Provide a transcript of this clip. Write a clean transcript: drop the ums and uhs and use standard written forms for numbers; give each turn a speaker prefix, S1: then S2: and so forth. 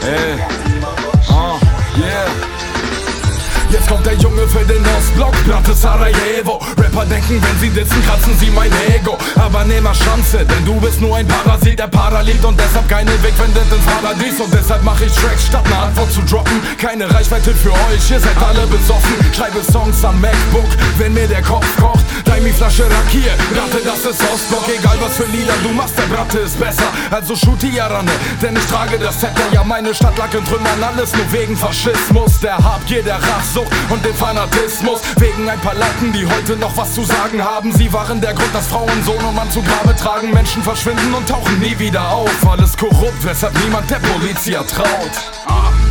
S1: Ey, yeah. Jetzt kommt der Junge für den Ostblock, Platte Sarajevo. Rapper denken, wenn sie dissen, kratzen sie mein Ego. Aber nehm mal Chance, denn du bist nur ein Parasit, der Paralit und deshalb keine Weg findet ins Paradies. Und deshalb mach ich Tracks, statt ne Antwort zu droppen. Keine Reichweite für euch, ihr seid alle besoffen. Schreibe Songs am MacBook, wenn mir der Kopf kocht. Daimi Flasche Rakier, Ratte, das ist Ostblock. Egal was für Lieder du machst, der Bratte ist besser. Also shoot die Arane, denn ich trage das Zepter. Ja, meine Stadt lag in Trümmern, alles nur wegen Faschismus. Der Habgier, der Rachsucht und den Fanatismus. Wegen ein paar Latten, die heute noch was zu sagen haben. Sie waren der Grund, dass Frauen Sohn und Mann zu Grabe tragen. Menschen verschwinden und tauchen nie wieder auf. Alles korrupt, weshalb niemand der Polizei traut.